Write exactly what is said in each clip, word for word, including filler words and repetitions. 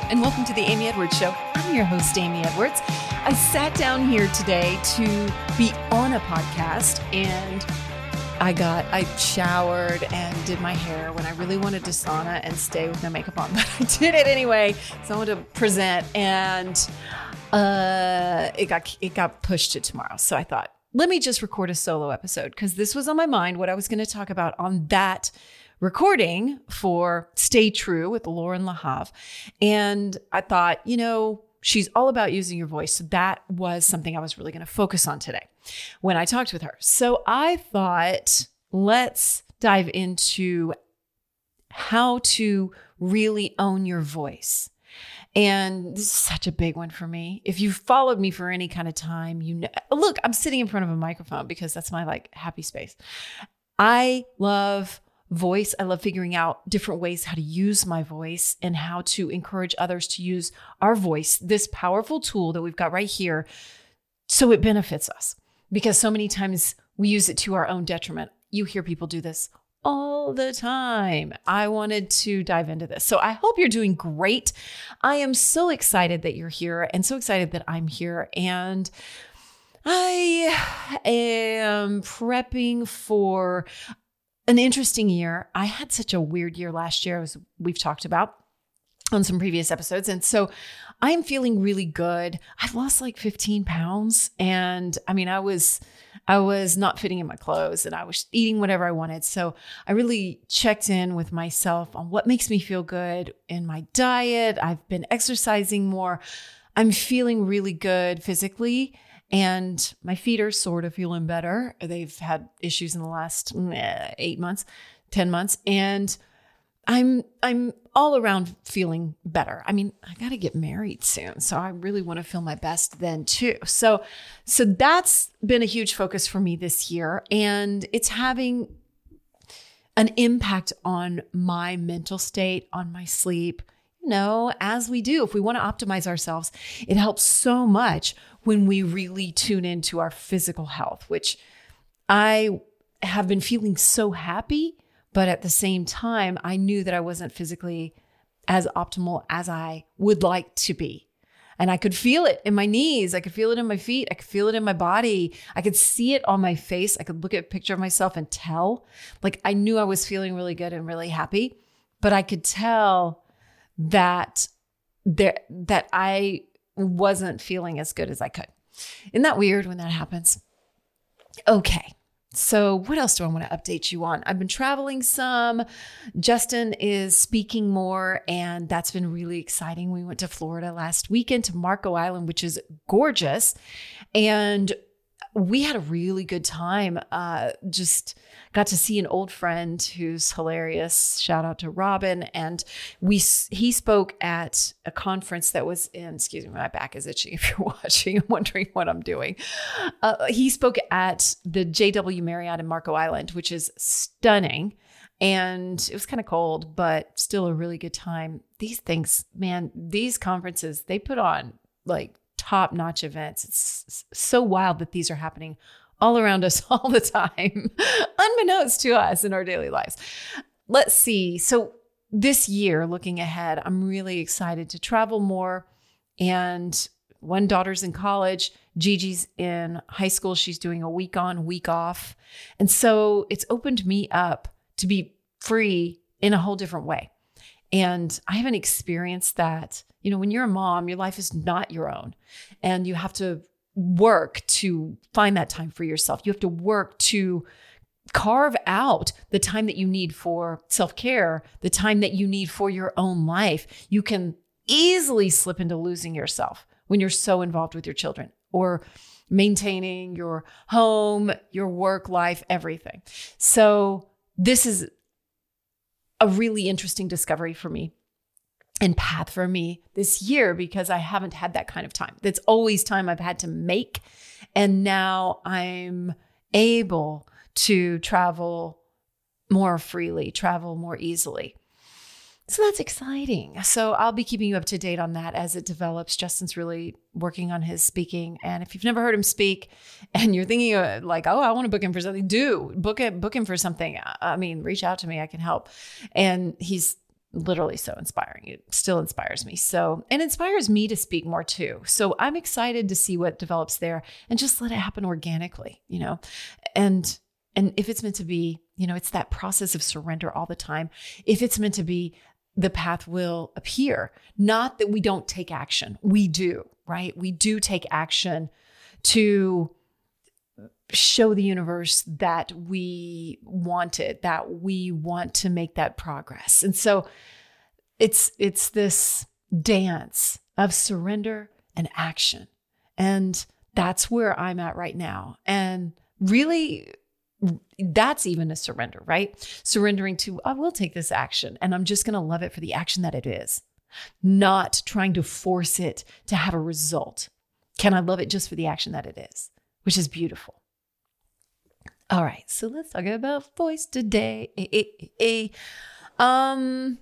and welcome to the Amy Edwards Show. I'm your host, Amy Edwards. I sat down here today to be on a podcast, and I got, I showered and did my hair when I really wanted to sauna and stay with no makeup on, but I did it anyway. So I wanted to present, and uh, it got, it got pushed to tomorrow. So I thought, let me just record a solo episode, because this was on my mind, what I was going to talk about on that recording for Stay True with Lauren LaHave. And I thought, you know, she's all about using your voice. So that was something I was really going to focus on today when I talked with her. So I thought, let's dive into how to really own your voice. And this is such a big one for me. If you've followed me for any kind of time, you know, look, I'm sitting in front of a microphone because that's my like happy space. I love voice. I love figuring out different ways how to use my voice and how to encourage others to use our voice, this powerful tool that we've got right here, so it benefits us. Because so many times we use it to our own detriment. You hear people do this all the time. I wanted to dive into this. So I hope you're doing great. I am so excited that you're here and so excited that I'm here. And I am prepping for an interesting year. I had such a weird year last year, as we've talked about on some previous episodes. And so I'm feeling really good. I've lost like fifteen pounds. And I mean, I was, I was not fitting in my clothes and I was eating whatever I wanted. So I really checked in with myself on what makes me feel good in my diet. I've been exercising more. I'm feeling really good physically. And my feet are sort of feeling better. They've had issues in the last eh, eight months, ten months. And I'm, I'm all around feeling better. I mean, I got to get married soon. So I really want to feel my best then too. So, so that's been a huge focus for me this year. And it's having an impact on my mental state, on my sleep. You know, as we do, if we want to optimize ourselves, it helps so much when we really tune into our physical health, which I have been feeling so happy, but at the same time, I knew that I wasn't physically as optimal as I would like to be. And I could feel it in my knees. I could feel it in my feet. I could feel it in my body. I could see it on my face. I could look at a picture of myself and tell. Like, I knew I was feeling really good and really happy, but I could tell that there, that I wasn't feeling as good as I could. Isn't that weird when that happens? Okay. So what else do I want to update you on? I've been traveling some. Justin is speaking more, and that's been really exciting. We went to Florida last weekend to Marco Island, which is gorgeous. And we had a really good time. Uh, just got to see an old friend who's hilarious. Shout out to Robin. And we he spoke at a conference that was in, excuse me, my back is itchy if you're watching and wondering what I'm doing. Uh, he spoke at the J W Marriott in Marco Island, which is stunning. And it was kind of cold, but still a really good time. These things, man, these conferences, they put on like top-notch events. It's so wild that these are happening all around us all the time, unbeknownst to us in our daily lives. Let's see. So this year, looking ahead, I'm really excited to travel more. And one daughter's in college. Gigi's in high school. She's doing a week on, week off. And so it's opened me up to be free in a whole different way. And I haven't experienced that. You know, when you're a mom, your life is not your own, and you have to work to find that time for yourself. You have to work to carve out the time that you need for self-care, the time that you need for your own life. You can easily slip into losing yourself when you're so involved with your children or maintaining your home, your work life, everything. So this is a really interesting discovery for me and path for me this year, because I haven't had that kind of time. That's always time I've had to make. And now I'm able to travel more freely, travel more easily. So that's exciting. So I'll be keeping you up to date on that as it develops. Justin's really working on his speaking. And if you've never heard him speak and you're thinking of like, oh, I want to book him for something, do book it, book him for something. I mean, reach out to me. I can help. And he's literally so inspiring. It still inspires me. So, and inspires me to speak more too. So I'm excited to see what develops there and just let it happen organically, you know, and, and if it's meant to be, you know, it's that process of surrender all the time. If it's meant to be, the path will appear. Not that we don't take action. We do, right? We do take action to show the universe that we want it, that we want to make that progress. And so it's it's this dance of surrender and action. And that's where I'm at right now. And really, that's even a surrender, right? Surrendering to, I will take this action and I'm just going to love it for the action that it is, not trying to force it to have a result. Can I love it just for the action that it is, which is beautiful. All right, so let's talk about voice today. Um,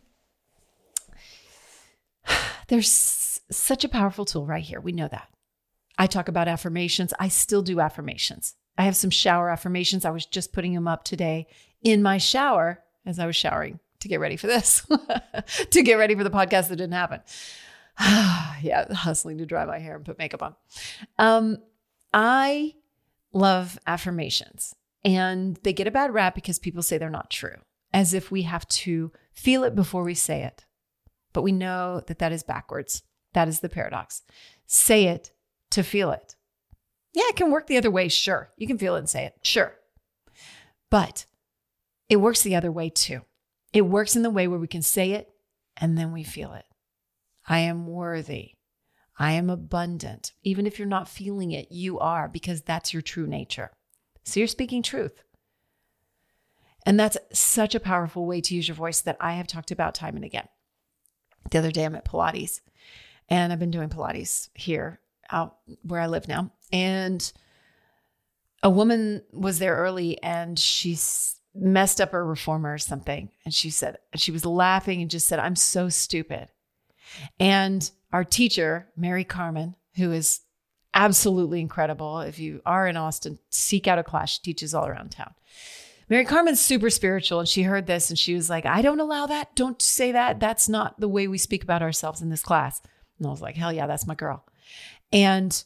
there's such a powerful tool right here. We know that. I talk about affirmations. I still do affirmations. I have some shower affirmations. I was just putting them up today in my shower as I was showering to get ready for this, to get ready for the podcast that didn't happen. Yeah, hustling to dry my hair and put makeup on. Um, I love affirmations. And they get a bad rap because people say they're not true, as if we have to feel it before we say it. But we know that that is backwards. That is the paradox. Say it to feel it. Yeah, it can work the other way. Sure. You can feel it and say it. Sure. But it works the other way too. It works in the way where we can say it and then we feel it. I am worthy. I am abundant. Even if you're not feeling it, you are, because that's your true nature. So you're speaking truth. And that's such a powerful way to use your voice that I have talked about time and again. The other day I'm at Pilates and I've been doing Pilates here out where I live now. And a woman was there early and she messed up her reformer or something. And she said, and she was laughing and just said, I'm so stupid. And our teacher, Mary Carmen, who is absolutely incredible. If you are in Austin, seek out a class. She teaches all around town. Mary Carmen's super spiritual, and she heard this and she was like, I don't allow that. Don't say that. That's not the way we speak about ourselves in this class. And I was like, hell yeah, that's my girl. And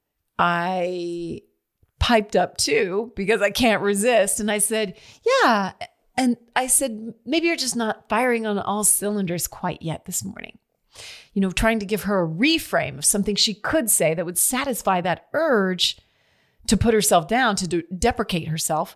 I piped up too because I can't resist. And I said, yeah. And I said, maybe you're just not firing on all cylinders quite yet this morning. You know, trying to give her a reframe of something she could say that would satisfy that urge to put herself down, to do, deprecate herself,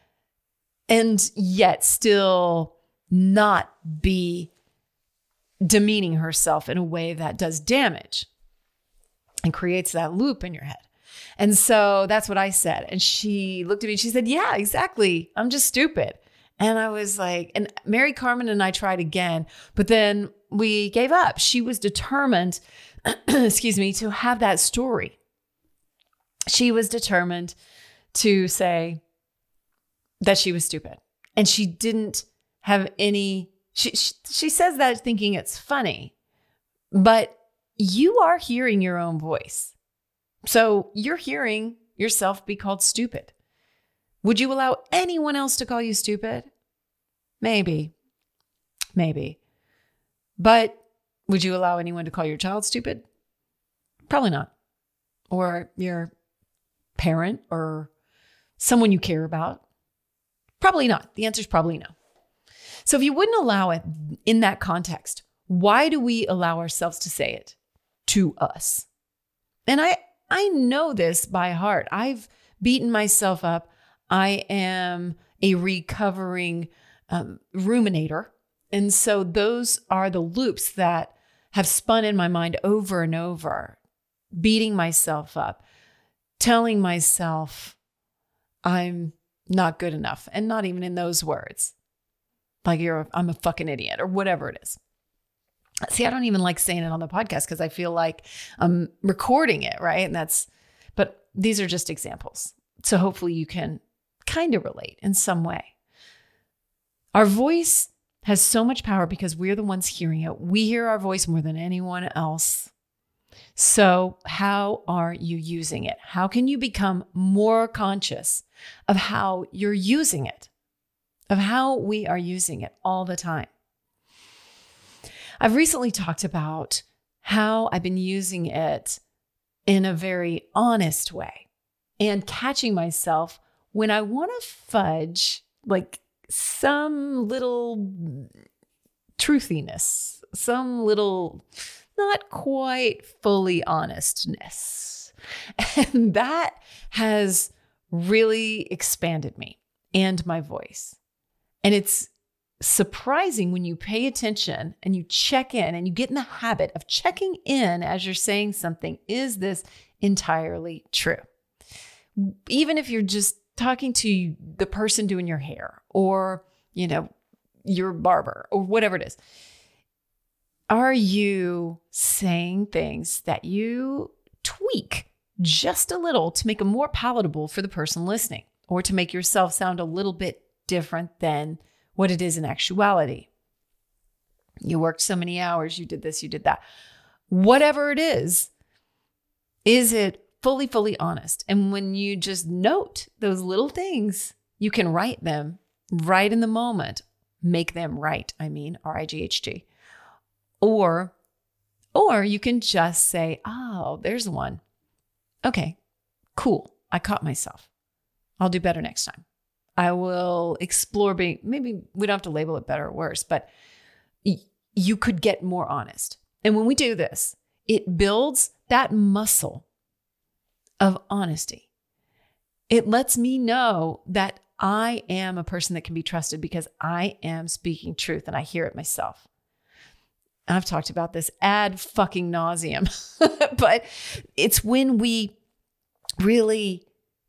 and yet still not be demeaning herself in a way that does damage and creates that loop in your head. And so that's what I said. And she looked at me and she said, yeah, exactly. I'm just stupid. And I was like, and Mary Carmen and I tried again, but then we gave up. She was determined, excuse me, to have that story. She was determined to say that she was stupid. And she didn't have any, she, she, she says that thinking it's funny, but you are hearing your own voice. So you're hearing yourself be called stupid. Would you allow anyone else to call you stupid? Maybe, maybe. But would you allow anyone to call your child stupid? Probably not. Or your parent or someone you care about? Probably not. The answer is probably no. So if you wouldn't allow it in that context, why do we allow ourselves to say it to us? And I, I know this by heart. I've beaten myself up. I am a recovering um, ruminator. And so those are the loops that have spun in my mind over and over, beating myself up, telling myself I'm not good enough, and not even in those words. Like you're, a, I'm a fucking idiot or whatever it is. See, I don't even like saying it on the podcast because I feel like I'm recording it, right? And that's, but these are just examples. So hopefully you can kind of relate in some way. Our voice has so much power because we're the ones hearing it. We hear our voice more than anyone else. So how are you using it? How can you become more conscious of how you're using it, of how we are using it all the time? I've recently talked about how I've been using it in a very honest way and catching myself when I want to fudge like some little truthiness, some little not quite fully honestness. And that has really expanded me and my voice. And it's surprising when you pay attention and you check in and you get in the habit of checking in as you're saying something. Is this entirely true? Even if you're just talking to the person doing your hair or, you know, your barber or whatever it is, are you saying things that you tweak just a little to make them more palatable for the person listening or to make yourself sound a little bit different than what it is in actuality? You worked so many hours, you did this, you did that. Whatever it is, is it fully, fully honest? And when you just note those little things, you can write them right in the moment. Make them right, I mean, R I G H T. Or, or you can just say, oh, there's one. Okay, cool. I caught myself. I'll do better next time. I will explore being, maybe we don't have to label it better or worse, but y- you could get more honest. And when we do this, it builds that muscle of honesty. It lets me know that I am a person that can be trusted because I am speaking truth and I hear it myself. I've talked about this ad fucking nauseum, but it's when we really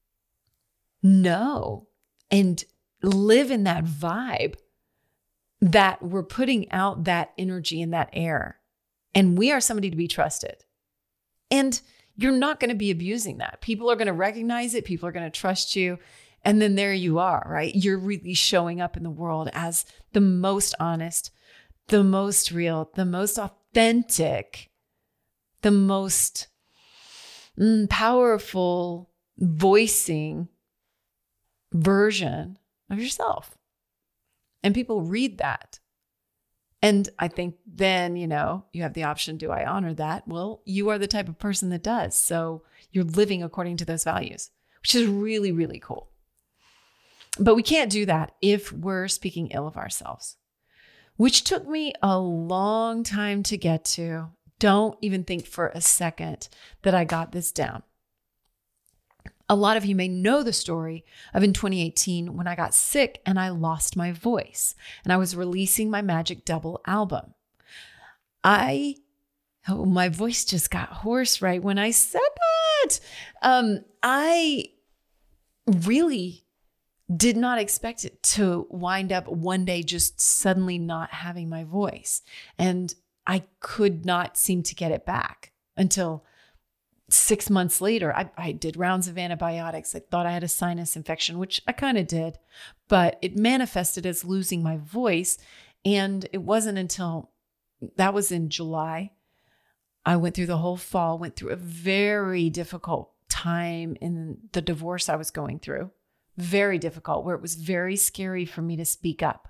know and live in that vibe that we're putting out that energy in that air. And we are somebody to be trusted. And you're not going to be abusing that. People are going to recognize it. People are going to trust you. And then there you are, right? You're really showing up in the world as the most honest, the most real, the most authentic, the most mm, powerful voicing version of yourself. And people read that. And I think then, you know, you have the option, do I honor that? Well, you are the type of person that does. So you're living according to those values, which is really, really cool. But we can't do that if we're speaking ill of ourselves, which took me a long time to get to. Don't even think for a second that I got this down. A lot of you may know the story of in twenty eighteen when I got sick and I lost my voice and I was releasing my Magic Double album. I, oh, my voice just got hoarse right when I said that. Um, I really did not expect it to wind up one day just suddenly not having my voice. And I could not seem to get it back until six months later. I, I did rounds of antibiotics. I thought I had a sinus infection, which I kind of did, but it manifested as losing my voice. And it wasn't until that was in July. I went through the whole fall, went through a very difficult time in the divorce I was going through. Very difficult, where it was very scary for me to speak up.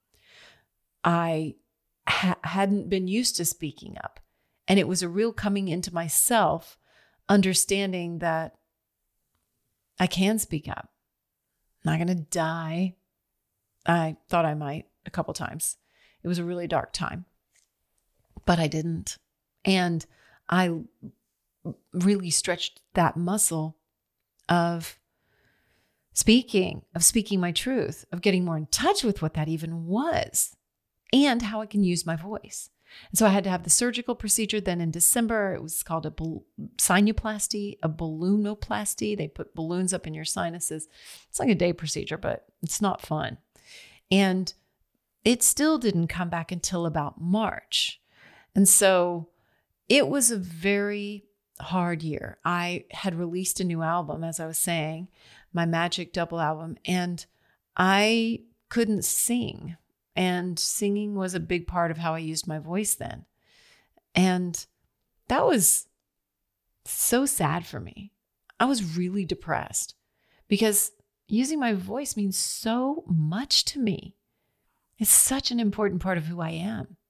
I ha- hadn't been used to speaking up. And it was a real coming into myself, understanding that I can speak up. I'm not going to die. I thought I might a couple times. It was a really dark time, but I didn't. And I really stretched that muscle of speaking, of speaking my truth, of getting more in touch with what that even was and how I can use my voice. And so I had to have the surgical procedure. Then in December, it was called a bal- sinuplasty, a balloonoplasty. They put balloons up in your sinuses. It's like a day procedure, but it's not fun. And it still didn't come back until about March. And so it was a very hard year. I had released a new album, as I was saying, my Magic Double album, and I couldn't sing. And singing was a big part of how I used my voice then. And that was so sad for me. I was really depressed because using my voice means so much to me. It's such an important part of who I am.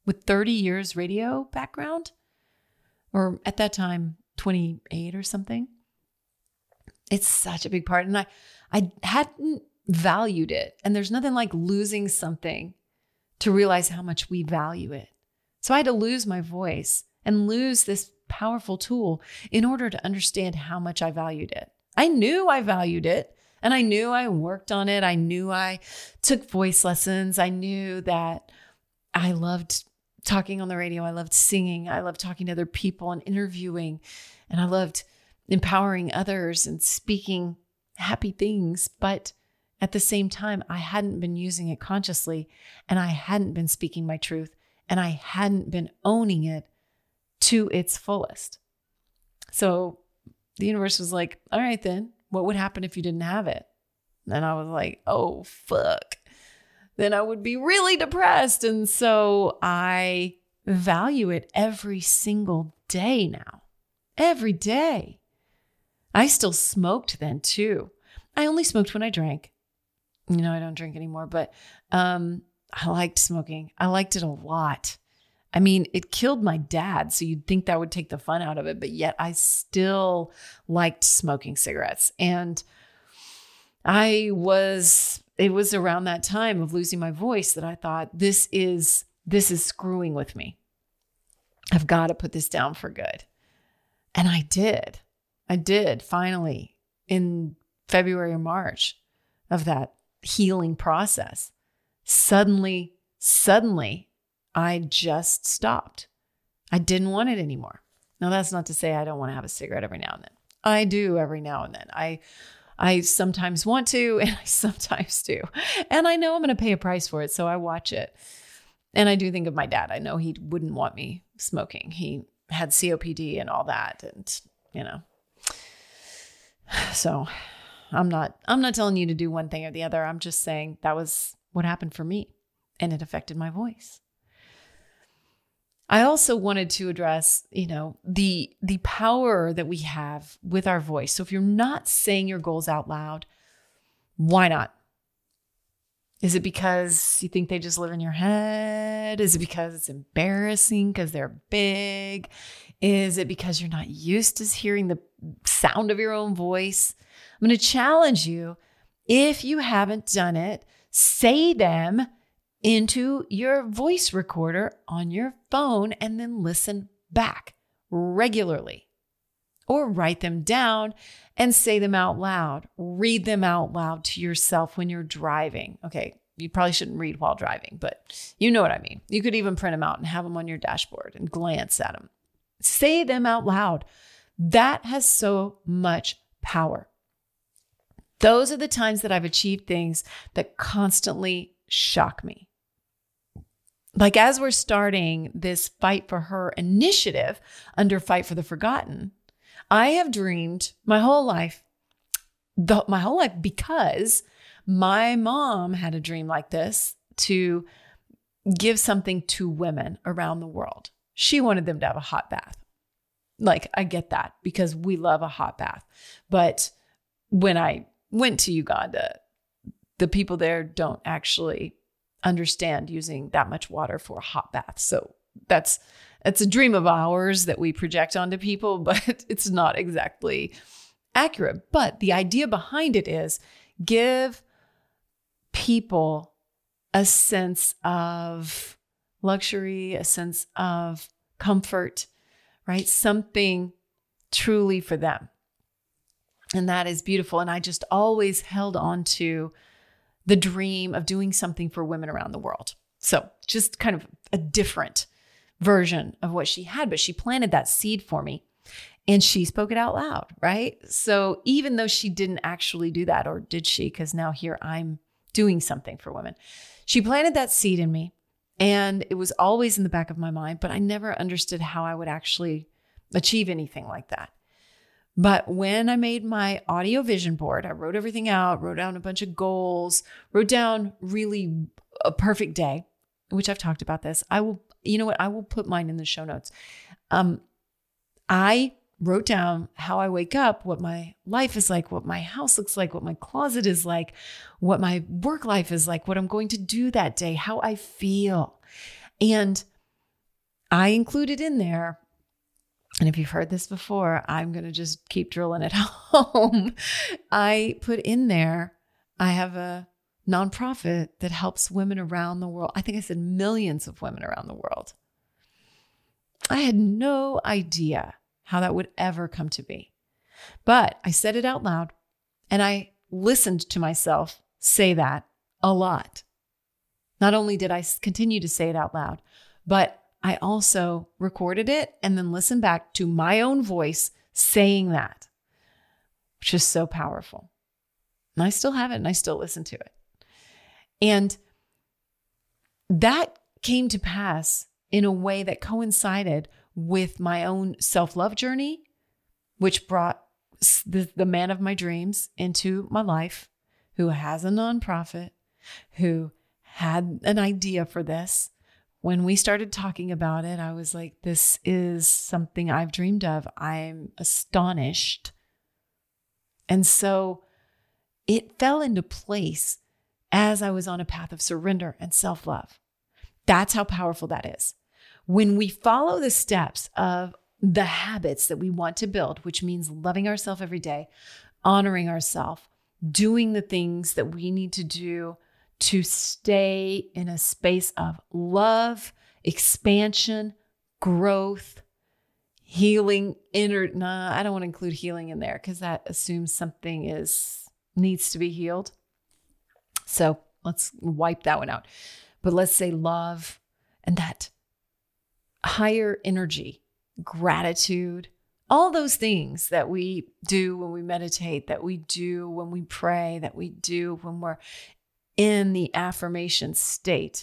with thirty years radio background, or at that time, twenty-eight or something. It's such a big part. And I, I hadn't valued it. And there's nothing like losing something to realize how much we value it. So I had to lose my voice and lose this powerful tool in order to understand how much I valued it. I knew I valued it, and I knew I worked on it. I knew I took voice lessons. I knew that I loved talking on the radio. I loved singing. I loved talking to other people and interviewing. And I loved empowering others and speaking happy things. But at the same time, I hadn't been using it consciously, and I hadn't been speaking my truth, and I hadn't been owning it to its fullest. So the universe was like, all right, then what would happen if you didn't have it? And I was like, oh, fuck. Then I would be really depressed. And so I value it every single day now, every day. I still smoked then too. I only smoked when I drank. You know, I don't drink anymore, but um, I liked smoking. I liked it a lot. I mean, it killed my dad, so you'd think that would take the fun out of it, but yet I still liked smoking cigarettes. And I was, it was around that time of losing my voice that I thought, this is, this is screwing with me. I've got to put this down for good. And I did. I did finally in February or March of that healing process. Suddenly, suddenly, I just stopped. I didn't want it anymore. Now, that's not to say I don't want to have a cigarette every now and then. I do every now and then. I I sometimes want to, and I sometimes do. And I know I'm going to pay a price for it, so I watch it. And I do think of my dad. I know he wouldn't want me smoking. He had C O P D and all that, and, you know. So I'm not I'm not telling you to do one thing or the other. I'm just saying that was what happened for me, and it affected my voice. I also wanted to address, you know, the the power that we have with our voice. So if you're not saying your goals out loud, why not? Is it because you think they just live in your head? Is it because it's embarrassing because they're big? Is it because you're not used to hearing the sound of your own voice? I'm going to challenge you. If you haven't done it, say them into your voice recorder on your phone and then listen back regularly, or write them down and say them out loud. Read them out loud to yourself when you're driving. Okay, you probably shouldn't read while driving, but you know what I mean. You could even print them out and have them on your dashboard and glance at them. Say them out loud. That has so much power. Those are the times that I've achieved things that constantly shock me. Like as we're starting this Fight for Her initiative under Fight for the Forgotten, I have dreamed my whole life, the, my whole life, because my mom had a dream like this to give something to women around the world. She wanted them to have a hot bath. Like, I get that because we love a hot bath. But when I went to Uganda, the people there don't actually understand using that much water for a hot bath. So that's it's a dream of ours that we project onto people, but it's not exactly accurate. But the idea behind it is give people a sense of luxury, a sense of comfort, right? Something truly for them. And that is beautiful. And I just always held on to the dream of doing something for women around the world. So just kind of a different version of what she had, but she planted that seed for me and she spoke it out loud, right? So even though she didn't actually do that, or did she? Because now here I'm doing something for women. She planted that seed in me and it was always in the back of my mind, but I never understood how I would actually achieve anything like that. But when I made my audio vision board, I wrote everything out, wrote down a bunch of goals, wrote down really a perfect day, which I've talked about this. I will, you know what? I will put mine in the show notes. Um, I wrote down how I wake up, what my life is like, what my house looks like, what my closet is like, what my work life is like, what I'm going to do that day, how I feel. And I included in there, and if you've heard this before, I'm going to just keep drilling it home. I put in there, I have a nonprofit that helps women around the world. I think I said millions of women around the world. I had no idea how that would ever come to be. But I said it out loud, and I listened to myself say that a lot. Not only did I continue to say it out loud, but I also recorded it and then listened back to my own voice saying that, which is so powerful. And I still have it, and I still listen to it. And that came to pass in a way that coincided with my own self-love journey, which brought the, the man of my dreams into my life, who has a nonprofit, who had an idea for this. When we started talking about it, I was like, this is something I've dreamed of. I'm astonished. And so it fell into place as I was on a path of surrender and self-love. That's how powerful that is. When we follow the steps of the habits that we want to build, which means loving ourselves every day, honoring ourselves, doing the things that we need to do to stay in a space of love, expansion, growth, healing, inner, nah, I don't want to include healing in there because that assumes something is needs to be healed. So let's wipe that one out. But let's say love and that higher energy, gratitude, all those things that we do when we meditate, that we do when we pray, that we do when we're in the affirmation state.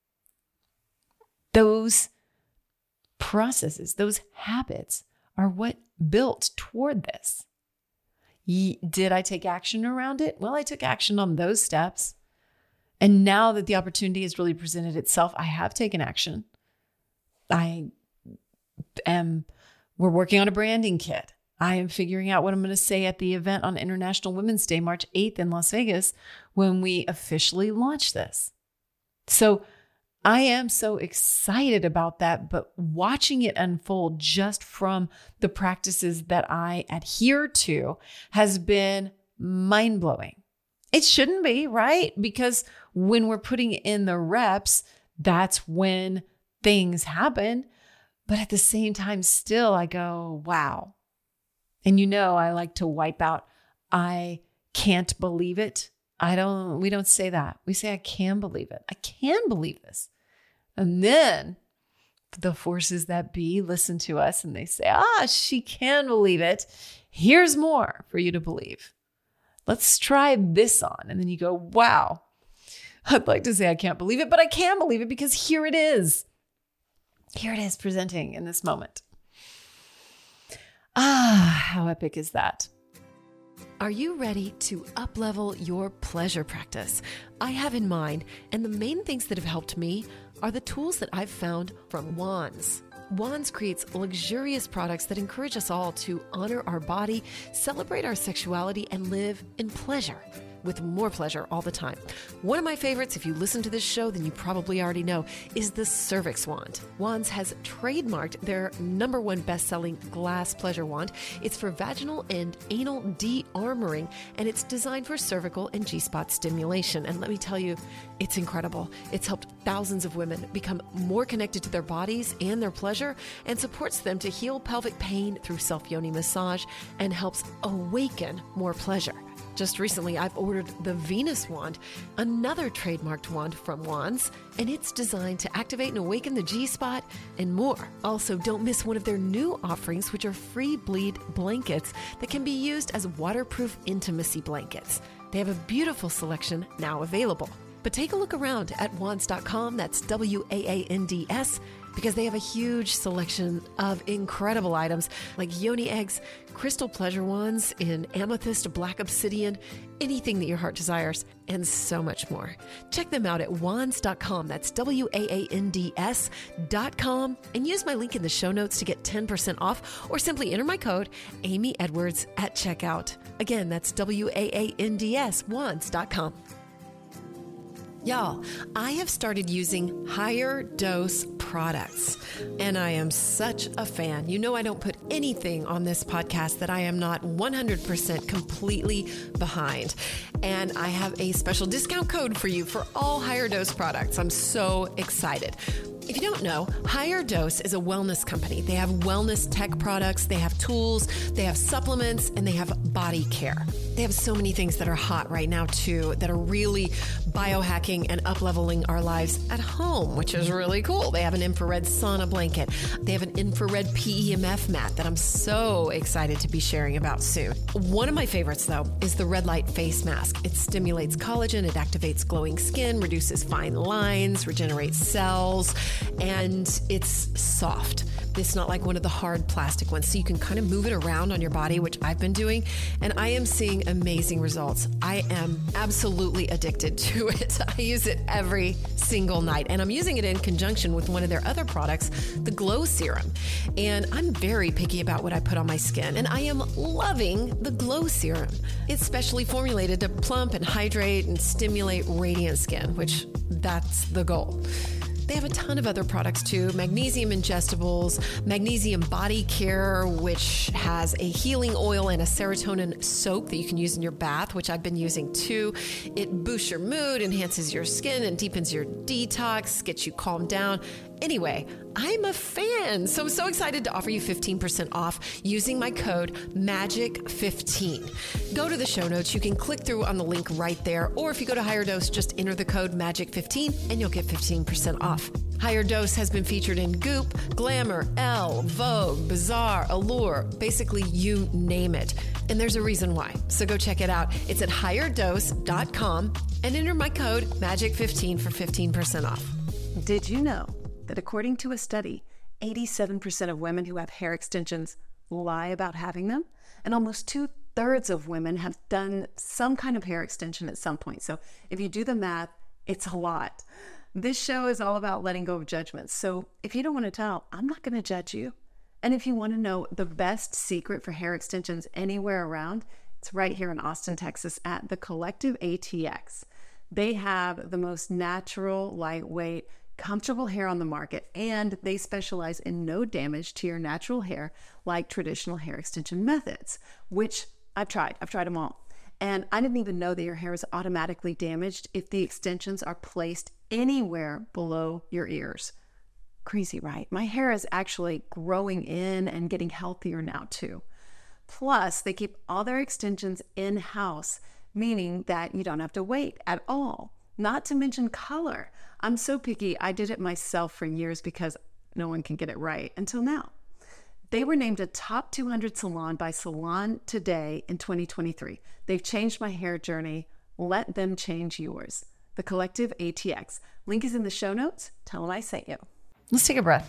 Those processes, those habits are what built toward this. Did I take action around it? Well, I took action on those steps. And now that the opportunity has really presented itself, I have taken action. I am, we're working on a branding kit. I am figuring out what I'm going to say at the event on International Women's Day, March eighth in Las Vegas, when we officially launch this. So I am so excited about that, but watching it unfold just from the practices that I adhere to has been mind-blowing. It shouldn't be, right? Because when we're putting in the reps, that's when things happen. But at the same time, still, I go, wow. And you know, I like to wipe out, I can't believe it. I don't, we don't say that. We say, I can believe it. I can believe this. And then the forces that be listen to us and they say, ah, she can believe it. Here's more for you to believe. Let's try this on. And then you go, wow, I'd like to say I can't believe it, but I can believe it because here it is. Here it is presenting in this moment. Ah, how epic is that? Are you ready to up-level your pleasure practice? I have in mind, and the main things that have helped me are the tools that I've found from Wands. Wands creates luxurious products that encourage us all to honor our body, celebrate our sexuality, and live in pleasure. With more pleasure all the time. One of my favorites, if you listen to this show, then you probably already know, is the Cervix Wand. Wands has trademarked their number one best-selling glass pleasure wand. It's for vaginal and anal de-armoring, and it's designed for cervical and G-spot stimulation. And let me tell you, it's incredible. It's helped thousands of women become more connected to their bodies and their pleasure, and supports them to heal pelvic pain through self-yoni massage, and helps awaken more pleasure. Just recently, I've ordered the Venus Wand, another trademarked wand from Wands, and it's designed to activate and awaken the G-spot and more. Also, don't miss one of their new offerings, which are free bleed blankets that can be used as waterproof intimacy blankets. They have a beautiful selection now available. But take a look around at wands dot com, that's W A A N D S, because they have a huge selection of incredible items like yoni eggs, crystal pleasure wands in amethyst, black obsidian, anything that your heart desires, and so much more. Check them out at wands dot com, that's W A A N D S dot com, and use my link in the show notes to get ten percent off, or simply enter my code Amy Edwards at checkout. Again, that's W A A N D S, wands dot com. Y'all, I have started using higher dose products. And I am such a fan. You know, I don't put anything on this podcast that I am not one hundred percent completely behind. And I have a special discount code for you for all Higher Dose products. I'm so excited. If you don't know, Higher Dose is a wellness company. They have wellness tech products, they have tools, they have supplements, and they have body care. They have so many things that are hot right now too, that are really biohacking and up-leveling our lives at home, which is really cool. They have an infrared sauna blanket. They have an infrared P E M F mat that I'm so excited to be sharing about soon. One of my favorites though is the red light face mask. It stimulates collagen, it activates glowing skin, reduces fine lines, regenerates cells, and it's soft. It's not like one of the hard plastic ones, so you can kind of move it around on your body, which I've been doing, and I am seeing amazing results. I am absolutely addicted to it. I use it every single night, and I'm using it in conjunction with one of their other products, the Glow Serum. And I'm very picky about what I put on my skin, and I am loving the Glow Serum. It's specially formulated to plump and hydrate and stimulate radiant skin, which that's the goal. They have a ton of other products too. Magnesium ingestibles, magnesium body care, which has a healing oil and a serotonin soap that you can use in your bath, which I've been using too. It boosts your mood, enhances your skin, and deepens your detox, gets you calmed down. Anyway, I'm a fan, so I'm so excited to offer you fifteen percent off using my code magic fifteen. Go to the show notes. You can click through on the link right there, or if you go to Higher Dose, just enter the code magic fifteen and you'll get fifteen percent off. Higher Dose has been featured in Goop, Glamour, Elle, Vogue, Bazaar, Allure, basically you name it. And there's a reason why. So go check it out. It's at higher dose dot com and enter my code magic fifteen for fifteen percent off. Did you know that according to a study, eighty-seven percent of women who have hair extensions lie about having them? And almost two-thirds of women have done some kind of hair extension at some point. So if you do the math, it's a lot. This show is all about letting go of judgments. So if you don't want to tell, I'm not going to judge you. And if you want to know the best secret for hair extensions anywhere around, it's right here in Austin, Texas at the Collective A T X. They have the most natural, lightweight, comfortable hair on the market, and they specialize in no damage to your natural hair like traditional hair extension methods, which I've tried. I've tried them all. And I didn't even know that your hair is automatically damaged if the extensions are placed anywhere below your ears. Crazy, right? My hair is actually growing in and getting healthier now too. Plus, they keep all their extensions in-house, meaning that you don't have to wait at all. Not to mention color. I'm so picky, I did it myself for years because no one can get it right until now. They were named a top two hundred salon by Salon Today in twenty twenty-three. They've changed my hair journey. Let them change yours. The Collective A T X. Link is in the show notes. Tell them I sent you. Let's take a breath.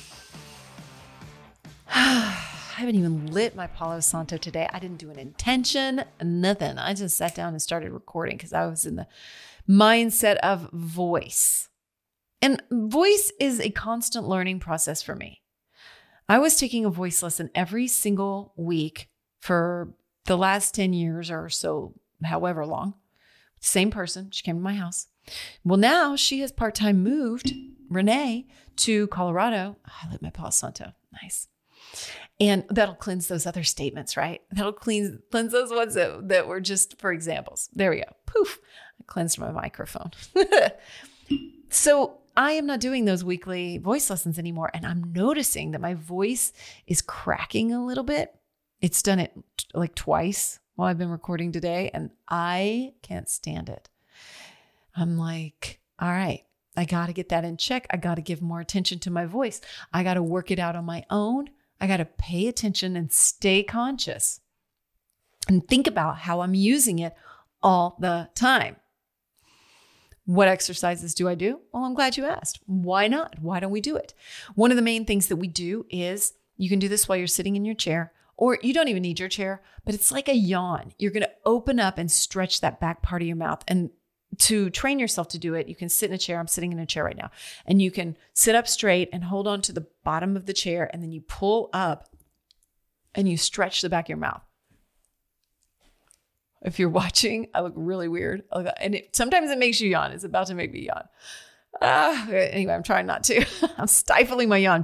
I haven't even lit my Palo Santo today. I didn't do an intention, nothing. I just sat down and started recording because I was in the mindset of voice. And voice is a constant learning process for me. I was taking a voice lesson every single week for the last ten years or so, however long. Same person. She came to my house. Well, now she has part-time moved, Renee, to Colorado. Oh, I lit my Palo Santo. Nice. And that'll cleanse those other statements, right? That'll cleanse, cleanse those ones that, that were just for examples. There we go. Poof. I cleansed my microphone. So I am not doing those weekly voice lessons anymore. And I'm noticing that my voice is cracking a little bit. It's done it t- like twice while I've been recording today, and I can't stand it. I'm like, all right, I got to get that in check. I got to give more attention to my voice. I got to work it out on my own. I got to pay attention and stay conscious and think about how I'm using it all the time. What exercises do I do? Well, I'm glad you asked. Why not? Why don't we do it? One of the main things that we do is you can do this while you're sitting in your chair, or you don't even need your chair, but it's like a yawn. You're going to open up and stretch that back part of your mouth. And to train yourself to do it, you can sit in a chair. I'm sitting in a chair right now. And you can sit up straight and hold on to the bottom of the chair. And then you pull up and you stretch the back of your mouth. If you're watching, I look really weird. And it, sometimes it makes you yawn. It's about to make me yawn. Uh, anyway, I'm trying not to. I'm stifling my yawn.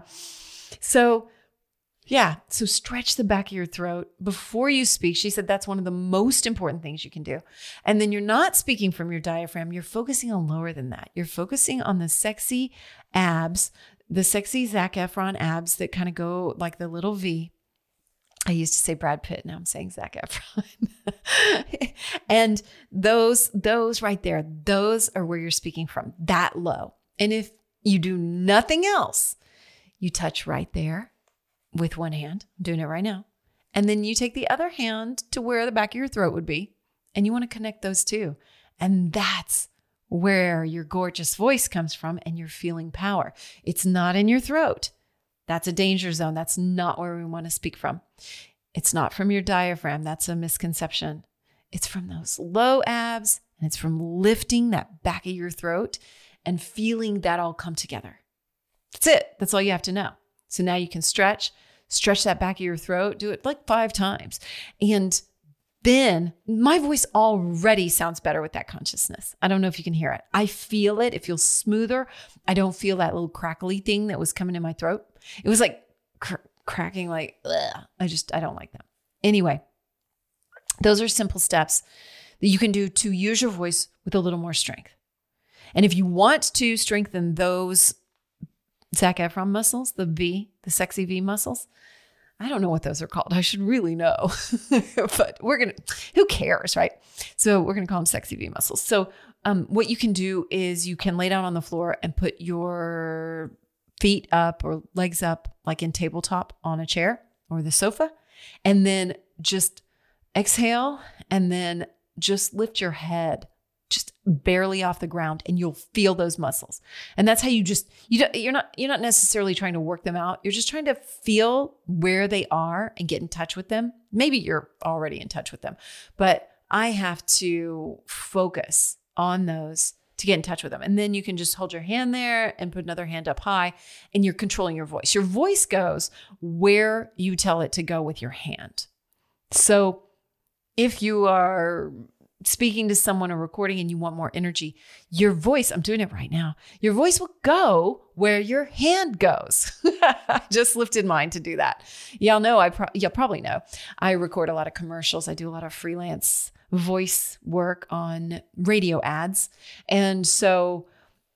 So yeah, so stretch the back of your throat before you speak. She said that's one of the most important things you can do. And then you're not speaking from your diaphragm. You're focusing on lower than that. You're focusing on the sexy abs, the sexy Zac Efron abs that kind of go like the little V. I used to say Brad Pitt. Now I'm saying Zac Efron. And those, those right there, those are where you're speaking from, that low. And if you do nothing else, you touch right there with one hand. I'm doing it right now. And then you take the other hand to where the back of your throat would be. And you want to connect those two. And that's where your gorgeous voice comes from and you're feeling power. It's not in your throat. That's a danger zone. That's not where we want to speak from. It's not from your diaphragm. That's a misconception. It's from those low abs, and it's from lifting that back of your throat and feeling that all come together. That's it. That's all you have to know. So now you can stretch, stretch that back of your throat, do it like five times. And then my voice already sounds better with that consciousness. I don't know if you can hear it. I feel it. It feels smoother. I don't feel that little crackly thing that was coming in my throat. It was like cr- cracking, like, ugh. I just, I don't like them. Anyway, those are simple steps that you can do to use your voice with a little more strength. And if you want to strengthen those Zac Efron muscles, the V, the sexy V muscles, I don't know what those are called. I should really know, but we're going to, who cares, right? So we're going to call them sexy V muscles. So um, what you can do is you can lay down on the floor and put your feet up or legs up, like in tabletop on a chair or the sofa, and then just exhale and then just lift your head just barely off the ground, and you'll feel those muscles. And that's how you just, you don't, you're not, you're not necessarily trying to work them out. You're just trying to feel where they are and get in touch with them. Maybe you're already in touch with them, but I have to focus on those to get in touch with them. And then you can just hold your hand there and put another hand up high, and you're controlling your voice. Your voice goes where you tell it to go with your hand. So if you are speaking to someone or recording and you want more energy, your voice, I'm doing it right now, your voice will go where your hand goes. I just lifted mine to do that. Y'all know, I pro- y'all probably know, I record a lot of commercials. I do a lot of freelance voice work on radio ads. And so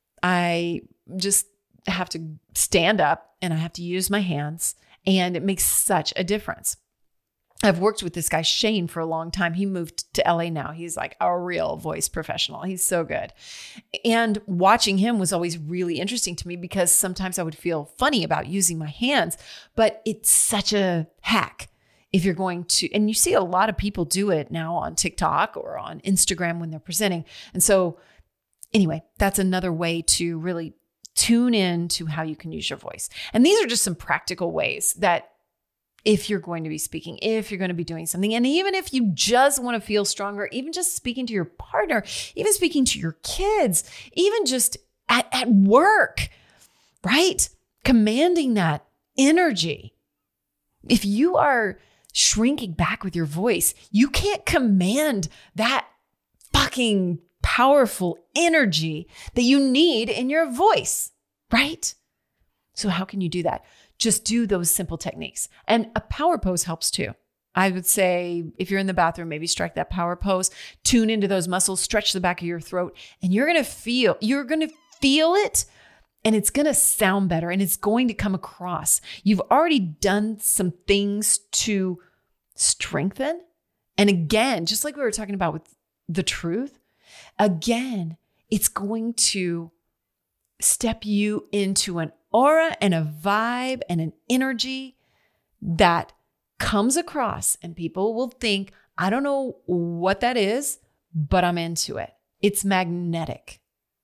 I just have to stand up and I have to use my hands, and it makes such a difference. I've worked with this guy, Shane, for a long time. He moved to L A now. He's like a real voice professional. He's so good. And watching him was always really interesting to me because sometimes I would feel funny about using my hands, but it's such a hack if you're going to, and you see a lot of people do it now on TikTok or on Instagram when they're presenting. And so anyway, that's another way to really tune in to how you can use your voice. And these are just some practical ways that if you're going to be speaking, if you're going to be doing something, and even if you just want to feel stronger, even just speaking to your partner, even speaking to your kids, even just at, at work, right? Commanding that energy. If you are shrinking back with your voice, you can't command that fucking powerful energy that you need in your voice, right? So how can you do that? Just do those simple techniques. And a power pose helps too. I would say if you're in the bathroom, maybe strike that power pose, tune into those muscles, stretch the back of your throat, and you're going to feel, you're going to feel it, and it's going to sound better, and it's going to come across. You've already done some things to strengthen. And again, just like we were talking about with the truth, again, it's going to step you into an aura and a vibe and an energy that comes across, and people will think, I don't know what that is, but I'm into it. It's magnetic.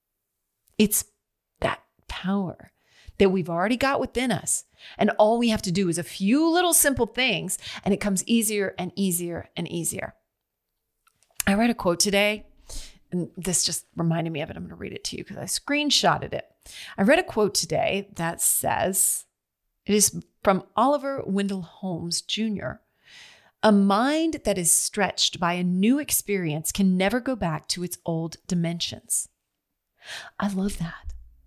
It's that power that we've already got within us. And all we have to do is a few little simple things, and it comes easier and easier and easier. I read a quote today, and this just reminded me of it. I'm going to read it to you because I screenshotted it. I read a quote today that says, it is from Oliver Wendell Holmes Junior A mind that is stretched by a new experience can never go back to its old dimensions. I love that.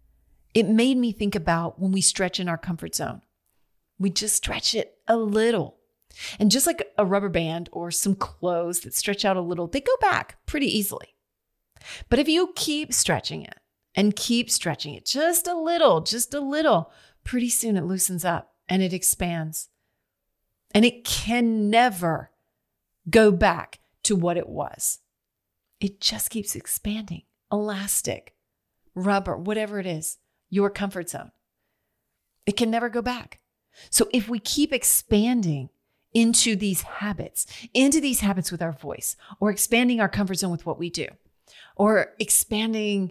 It made me think about when we stretch in our comfort zone. We just stretch it a little. And just like a rubber band or some clothes that stretch out a little, they go back pretty easily. But if you keep stretching it and keep stretching it just a little, just a little, pretty soon it loosens up and it expands. And it can never go back to what it was. It just keeps expanding. Elastic, rubber, whatever it is, your comfort zone. It can never go back. So if we keep expanding into these habits, into these habits with our voice, or expanding our comfort zone with what we do, or expanding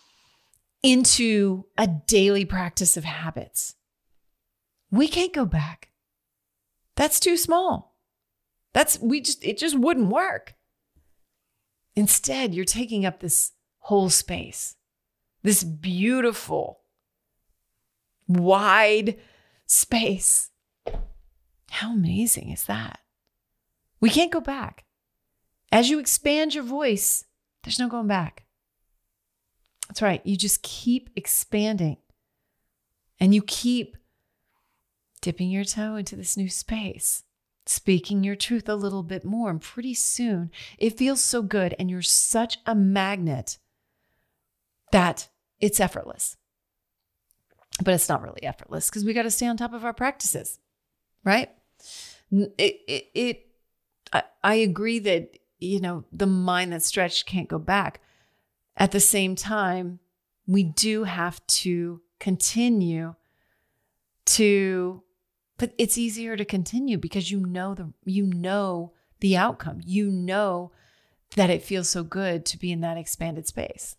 into a daily practice of habits, we can't go back. That's too small. That's, we just, it just wouldn't work. Instead, you're taking up this whole space, this beautiful, wide space. How amazing is that? We can't go back. As you expand your voice, there's no going back. That's right. You just keep expanding and you keep dipping your toe into this new space, speaking your truth a little bit more. And pretty soon it feels so good. And you're such a magnet that it's effortless. But it's not really effortless because we got to stay on top of our practices, right? It, it, it I, I agree that, you know, the mind that's stretched can't go back. At the same time, we do have to continue to, but it's easier to continue because you know the, you know the outcome. You know that it feels so good to be in that expanded space.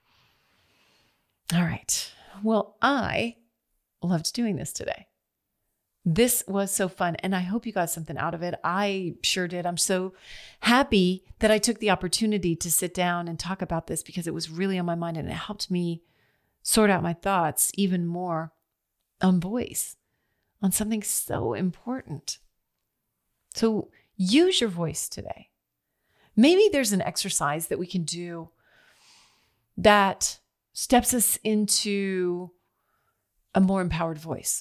All right. Well, I loved doing this today. This was so fun, and I hope you got something out of it. I sure did. I'm so happy that I took the opportunity to sit down and talk about this because it was really on my mind, and it helped me sort out my thoughts even more on voice, on something so important. So use your voice today. Maybe there's an exercise that we can do that steps us into a more empowered voice.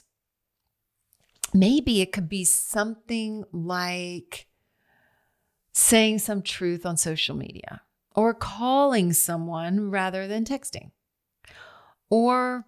Maybe it could be something like saying some truth on social media, or calling someone rather than texting, or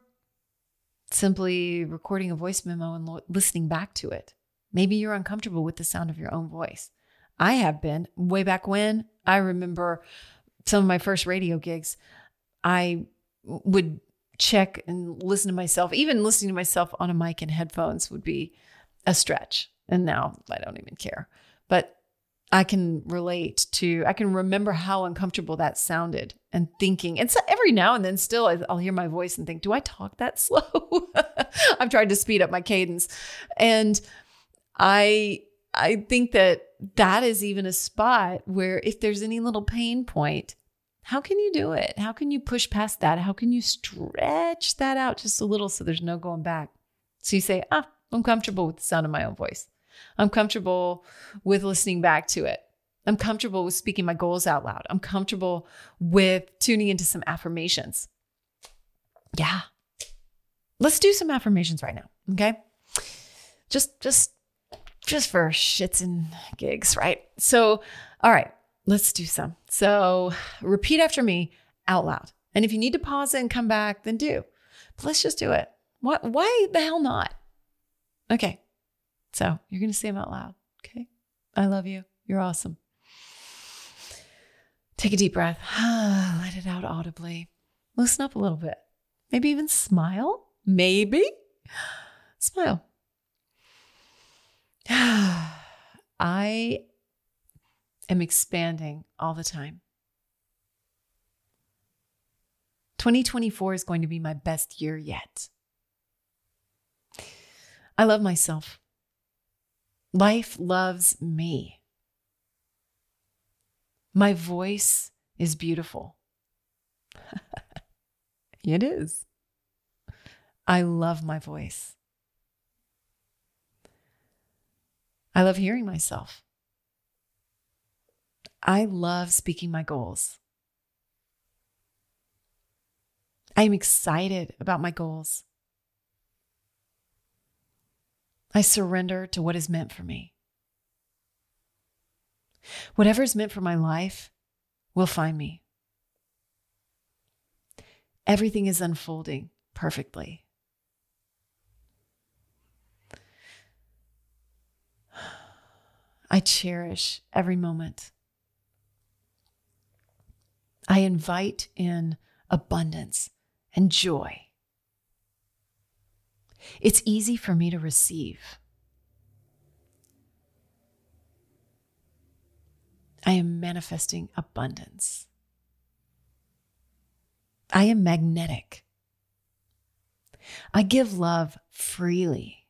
simply recording a voice memo and lo- listening back to it. Maybe you're uncomfortable with the sound of your own voice. I have been. Way back when, I remember some of my first radio gigs, I would check and listen to myself. Even listening to myself on a mic and headphones would be a stretch. And now I don't even care. But I can relate to, I can remember how uncomfortable that sounded and thinking. And so every now and then still I'll hear my voice and think, do I talk that slow? I've tried to speed up my cadence. And I, I think that that is even a spot where if there's any little pain point, how can you do it? How can you push past that? How can you stretch that out just a little so there's no going back? So you say, ah, I'm comfortable with the sound of my own voice. I'm comfortable with listening back to it. I'm comfortable with speaking my goals out loud. I'm comfortable with tuning into some affirmations. Yeah. Let's do some affirmations right now. Okay. Just, just, just for shits and gigs, right? So, all right. Let's do some. So repeat after me out loud. And if you need to pause it and come back, then do. But let's just do it. What? Why the hell not? Okay. So you're going to say them out loud. Okay. I love you. You're awesome. Take a deep breath. Let it out audibly. Loosen up a little bit. Maybe even smile. Maybe. Smile. I am expanding all the time. twenty twenty-four is going to be my best year yet. I love myself. Life loves me. My voice is beautiful. It is. I love my voice. I love hearing myself. I love speaking my goals. I am excited about my goals. I surrender to what is meant for me. Whatever is meant for my life will find me. Everything is unfolding perfectly. I cherish every moment. I invite in abundance and joy. It's easy for me to receive. I am manifesting abundance. I am magnetic. I give love freely.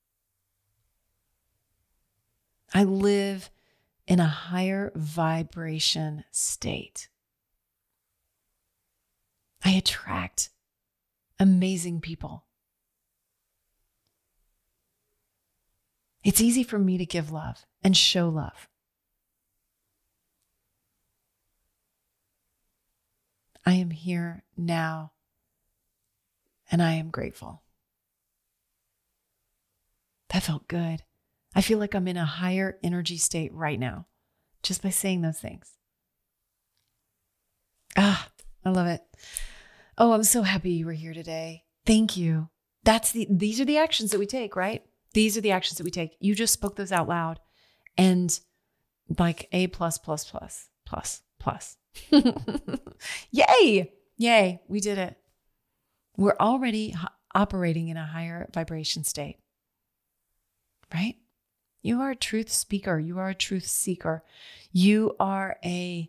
I live in a higher vibration state. I attract amazing people. It's easy for me to give love and show love. I am here now, and I am grateful. That felt good. I feel like I'm in a higher energy state right now, just by saying those things. Ah, I love it. Oh, I'm so happy you were here today. Thank you. That's the, these are the actions that we take, right? These are the actions that we take. You just spoke those out loud, and like A plus, plus, plus, plus, plus. Yay. Yay. We did it. We're already h- operating in a higher vibration state, right? You are a truth speaker. You are a truth seeker. You are a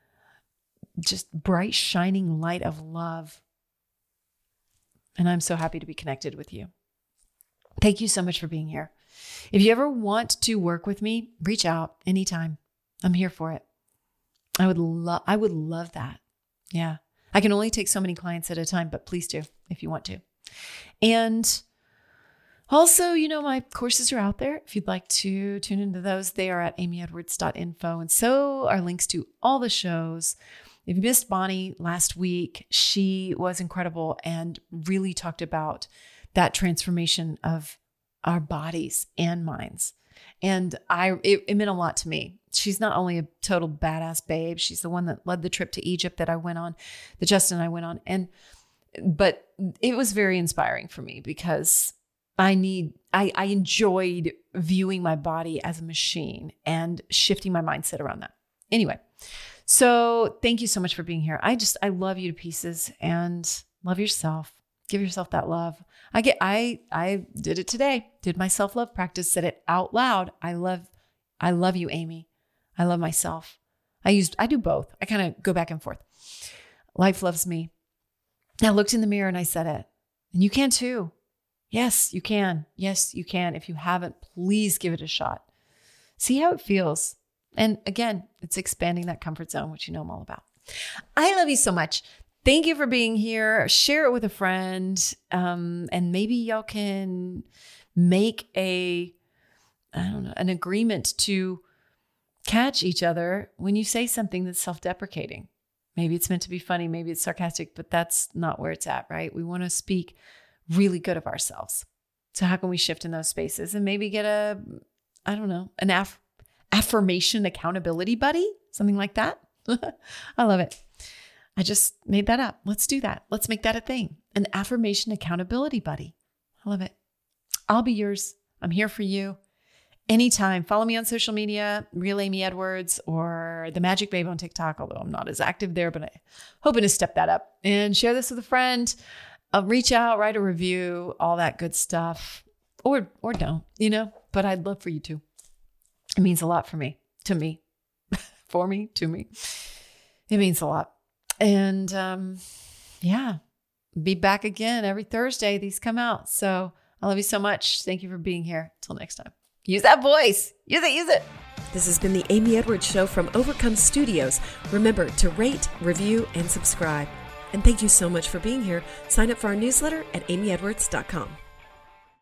just bright, shining light of love. And I'm so happy to be connected with you. Thank you so much for being here. If you ever want to work with me, reach out anytime. I'm here for it. I would love, I would love that. Yeah. I can only take so many clients at a time, but please do if you want to. And also, you know, my courses are out there. If you'd like to tune into those, they are at amy edwards dot info. And so are links to all the shows. If you missed Bonnie last week, she was incredible and really talked about that transformation of our bodies and minds. And I, it, it meant a lot to me. She's not only a total badass babe, she's the one that led the trip to Egypt that I went on, that Justin and I went on. And, but it was very inspiring for me because I need, I, I enjoyed viewing my body as a machine and shifting my mindset around that. Anyway, so thank you so much for being here. I just, I love you to pieces and love yourself. Give yourself that love. I get, I, I did it today, did my self-love practice, said it out loud. I love, I love you, Amy. I love myself. I used, I do both. I kind of go back and forth. Life loves me. I looked in the mirror and I said it, and you can too. Yes, you can. Yes, you can. If you haven't, please give it a shot. See how it feels. And again, it's expanding that comfort zone, which you know I'm all about. I love you so much. Thank you for being here. Share it with a friend. Um, and maybe y'all can make a, I don't know, an agreement to catch each other when you say something that's self-deprecating. Maybe it's meant to be funny. Maybe it's sarcastic, but that's not where it's at, right? We want to speak really good of ourselves. So how can we shift in those spaces and maybe get a, I don't know, an aff- affirmation accountability buddy, something like that? I love it. I just made that up. Let's do that. Let's make that a thing. An affirmation accountability buddy. I love it. I'll be yours. I'm here for you. Anytime. Follow me on social media, Real Amy Edwards or The Magic Babe on TikTok, although I'm not as active there, but I'm hoping to step that up. And share this with a friend. Uh, reach out, write a review, all that good stuff. Or or don't, you know, but I'd love for you to. It means a lot for me, to me, for me, to me. It means a lot. And um, yeah, be back again every Thursday. These come out. So I love you so much. Thank you for being here. Till next time. Use that voice. Use it, use it. This has been the Amy Edwards Show from Overcome Studios. Remember to rate, review, and subscribe. And thank you so much for being here. Sign up for our newsletter at amy edwards dot com.